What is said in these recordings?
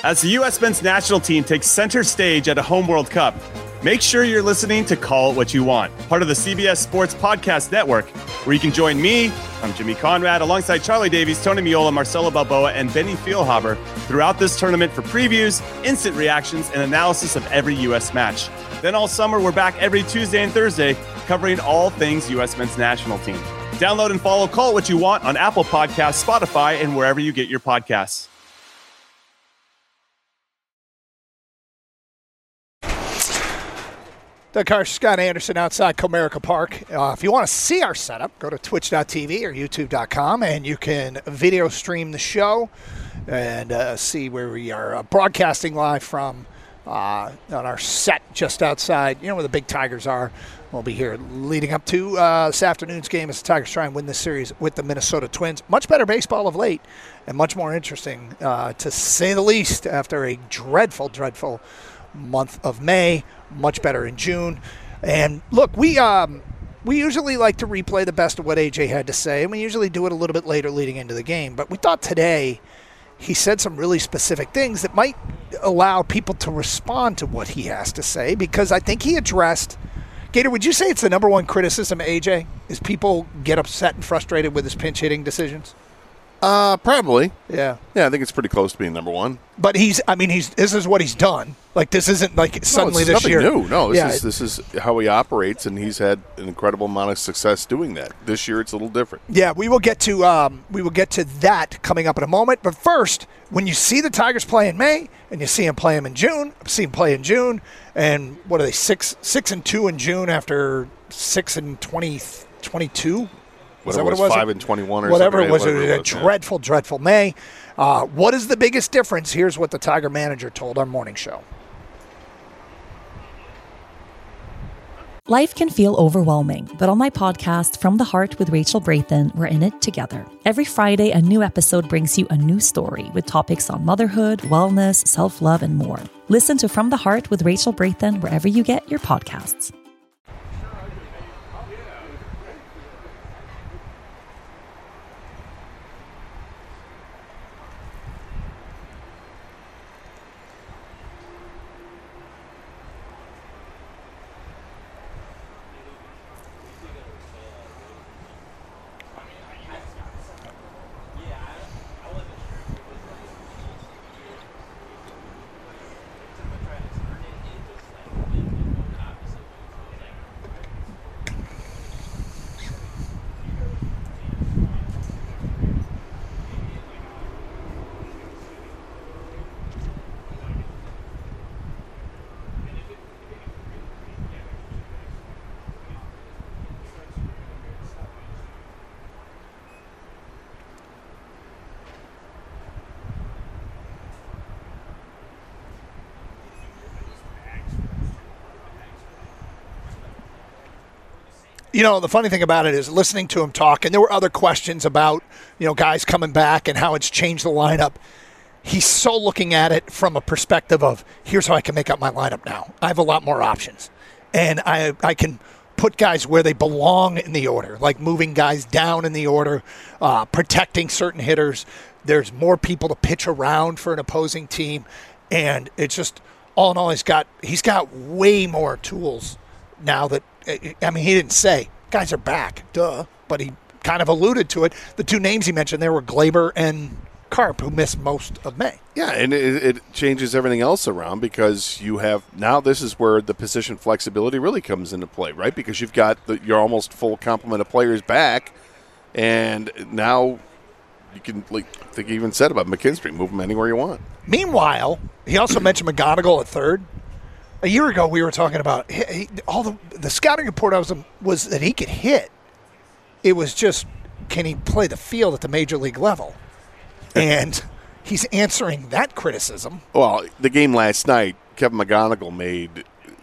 As the U.S. men's national team takes center stage at a home World Cup, make sure you're listening to Call It What You Want, part of the CBS Sports Podcast Network, where you can join me, I'm Jimmy Conrad, alongside Charlie Davies, Tony Miola, Marcelo Balboa, and Benny Feilhaber throughout this tournament for previews, instant reactions, and analysis of every U.S. match. Then all summer, we're back every Tuesday and Thursday covering all things U.S. men's national team. Download and follow Call It What You Want on Apple Podcasts, Spotify, and wherever you get your podcasts. Doug Karsch, Scott Anderson outside Comerica Park. If you want to see our setup, go to twitch.tv or youtube.com, and you can video stream the show and see where we are broadcasting live from on our set just outside, where the big Tigers are. We'll be here leading up to this afternoon's game as the Tigers try and win this series with the Minnesota Twins. Much better baseball of late and much more interesting, to say the least, after a dreadful month of May. Much better in June. And look, we usually like to replay the best of what AJ had to say, and we usually do it a little bit later leading into the game. But we thought today he said some really specific things that might allow people to respond to what he has to say, because I think he addressed – Gator, would you say it's the number one criticism of AJ is people get upset and frustrated with his pinch hitting decisions? Probably. Yeah. Yeah, I think it's pretty close to being number one. But this is what he's done. Like, this isn't like suddenly this year. Nothing new. No, this is how he operates, and he's had an incredible amount of success doing that. This year, it's a little different. Yeah, we will get to that coming up in a moment. But first, when you see the Tigers play in May and you see them play them in June, and what are they 6-2 in June after 6-22? Whatever it was, 5-21 or whatever it was. It was a dreadful May. What is the biggest difference? Here's what the Tiger manager told our morning show. Life can feel overwhelming, but on my podcast, From the Heart with Rachel Brathen, we're in it together. Every Friday, a new episode brings you a new story with topics on motherhood, wellness, self-love, and more. Listen to From the Heart with Rachel Brathen wherever you get your podcasts. The funny thing about it is listening to him talk, and there were other questions about, guys coming back and how it's changed the lineup. He's so looking at it from a perspective of, here's how I can make up my lineup now. I have a lot more options. And I can put guys where they belong in the order, like moving guys down in the order, protecting certain hitters. There's more people to pitch around for an opposing team. And it's just, all in all, he's got way more tools now that, he didn't say, guys are back, duh, but he kind of alluded to it. The two names he mentioned there were Glaber and Carp, who missed most of May. Yeah, and it changes everything else around, because you have, now this is where the position flexibility really comes into play, right? Because you've got your almost full complement of players back, and now you can, like I think he even said about McKinstry, move him anywhere you want. Meanwhile, he also mentioned McGonigal at third. A year ago, we were talking about all the scouting report was that he could hit. It was just, can he play the field at the major league level? And he's answering that criticism. Well, the game last night, Kevin McGonigal made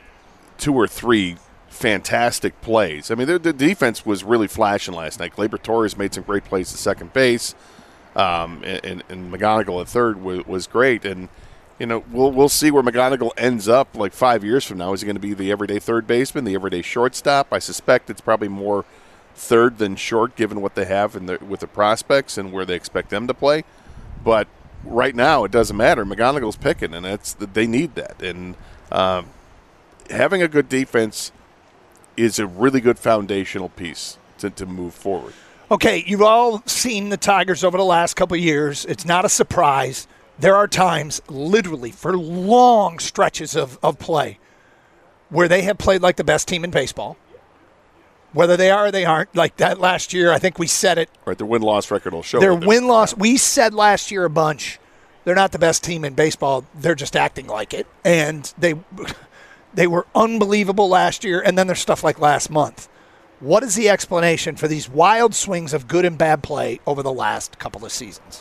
2 or 3 fantastic plays. The defense was really flashing last night. Gleyber Torres made some great plays at second base, and McGonigal at third was great. And we'll see where McGonigal ends up like 5 years from now. Is he going to be the everyday third baseman, the everyday shortstop? I suspect it's probably more third than short, given what they have with the prospects and where they expect them to play. But right now it doesn't matter. McGonigal's picking, and they need that. And having a good defense is a really good foundational piece to move forward. Okay, you've all seen the Tigers over the last couple of years. It's not a surprise. There are times, literally, for long stretches of play, where they have played like the best team in baseball. Whether they are or they aren't, like that last year, I think we said it. Right, their win-loss record will show. Their win-loss, we said last year a bunch, they're not the best team in baseball. They're just acting like it. And they were unbelievable last year, and then there's stuff like last month. What is the explanation for these wild swings of good and bad play over the last couple of seasons?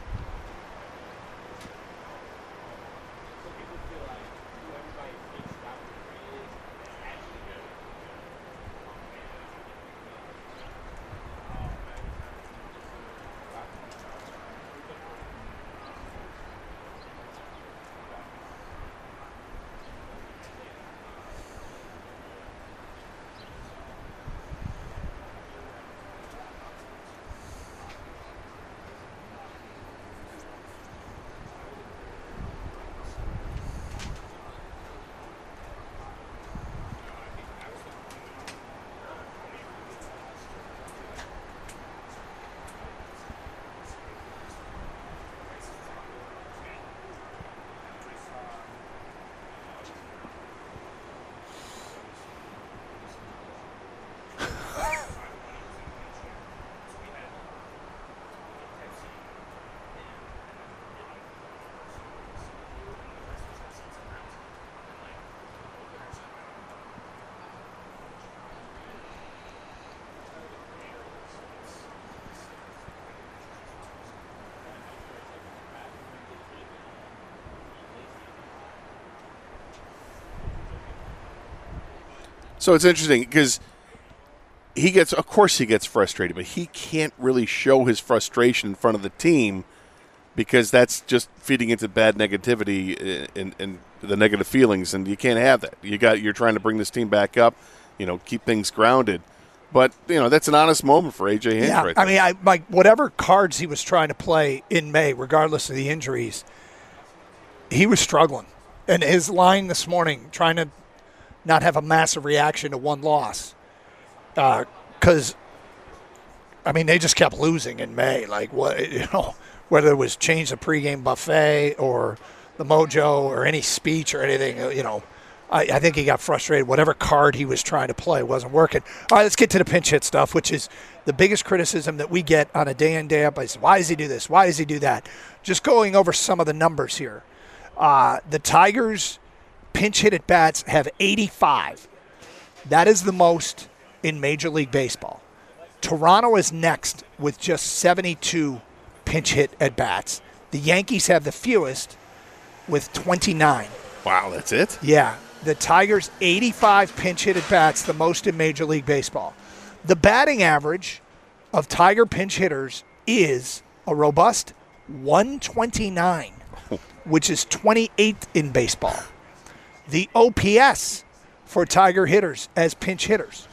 So it's interesting because of course he gets frustrated, but he can't really show his frustration in front of the team because that's just feeding into bad negativity and the negative feelings, and you can't have that. You're trying to bring this team back up, keep things grounded. But, that's an honest moment for A.J. Hinch right there. I mean, whatever cards he was trying to play in May, regardless of the injuries, he was struggling. And his line this morning, trying to not have a massive reaction to one loss. Because, they just kept losing in May. Like, whether it was change the pregame buffet or the mojo or any speech or anything, I think he got frustrated. Whatever card he was trying to play wasn't working. All right, let's get to the pinch hit stuff, which is the biggest criticism that we get on a day-in, day-out basis. Why does he do this? Why does he do that? Just going over some of the numbers here. The Tigers' pinch hit at bats have 85. That is the most in Major League Baseball. Toronto is next with just 72 pinch hit at bats. The Yankees have the fewest with 29. Wow, that's it? Yeah. The Tigers, 85 pinch hit at bats, the most in Major League Baseball. The batting average of Tiger pinch hitters is a robust 129, which is 28th in baseball. The OPS for Tiger hitters as pinch hitters,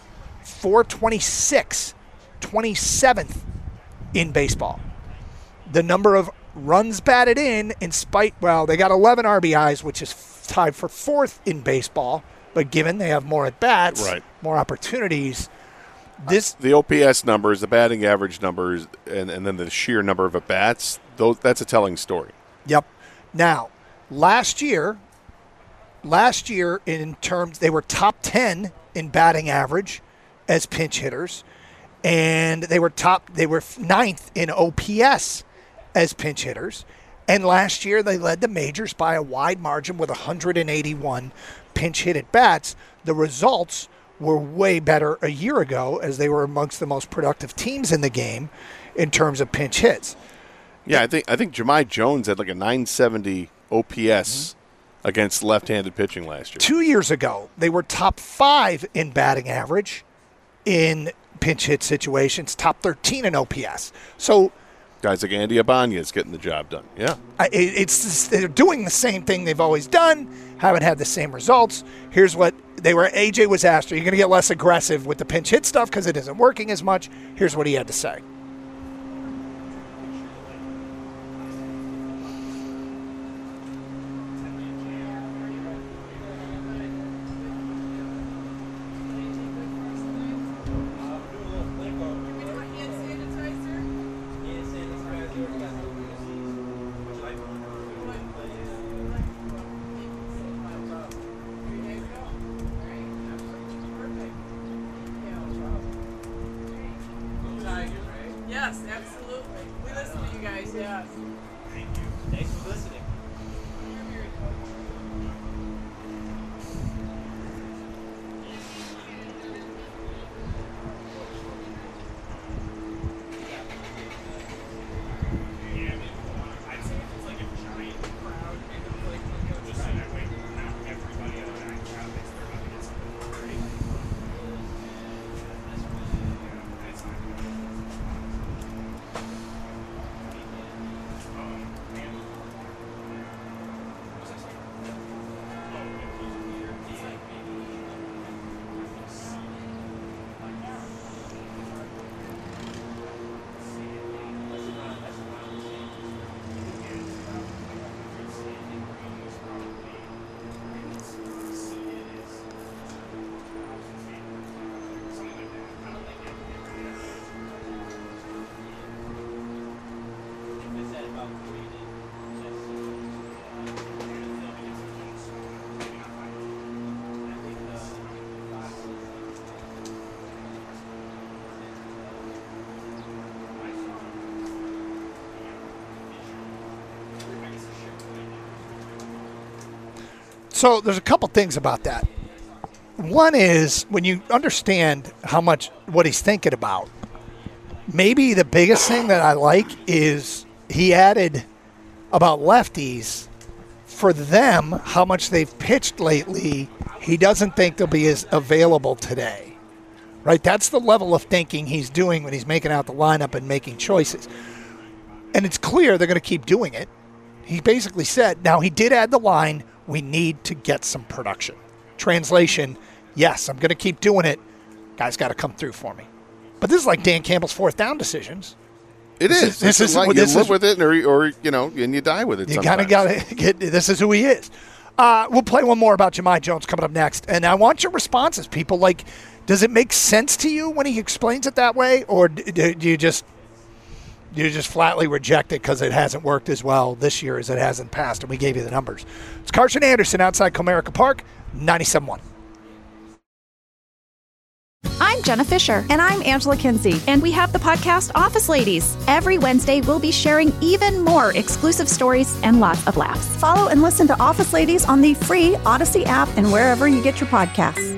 426, 27th in baseball. The number of runs batted in spite, they got 11 RBIs, which is tied for 4th in baseball, but given they have more at-bats, right, more opportunities. The OPS numbers, the batting average numbers, and then the sheer number of at-bats, that's a telling story. Yep. Now, last year in terms, they were top 10 in batting average as pinch hitters, and they were 9th in OPS as pinch hitters. And last year they led the majors by a wide margin with 181 pinch hit at bats. The results were way better a year ago as they were amongst the most productive teams in the game in terms of pinch hits. Yeah, I think Jahmai Jones had like a 970 OPS against left-handed pitching last year. 2 years ago, they were top 5 in batting average in pinch hit situations, top 13 in OPS. So guys like Andy Ibanez getting the job done. Yeah. They're doing the same thing they've always done, haven't had the same results. Here's what AJ was asked, are you going to get less aggressive with the pinch hit stuff because it isn't working as much? Here's what he had to say. So there's a couple things about that. One is when you understand what he's thinking about, maybe the biggest thing that I like is he added about lefties. For them, how much they've pitched lately, he doesn't think they'll be as available today. Right? That's the level of thinking he's doing when he's making out the lineup and making choices. And it's clear they're going to keep doing it. He basically said, now he did add the line, we need to get some production. Translation, yes, I'm going to keep doing it. Guys got to come through for me. But this is like Dan Campbell's fourth down decisions. This is like you live with it, or and you die with it. You kind of got to get. This is who he is. We'll play one more about Jahmai Jones coming up next, and I want your responses, people. Like, does it make sense to you when he explains it that way, or do you just flatly reject it because it hasn't worked as well this year as it has in the past? And we gave you the numbers. It's Carson Anderson outside Comerica Park, 97.1. I'm Jenna Fisher. And I'm Angela Kinsey. And we have the podcast Office Ladies. Every Wednesday, we'll be sharing even more exclusive stories and lots of laughs. Follow and listen to Office Ladies on the free Odyssey app and wherever you get your podcasts.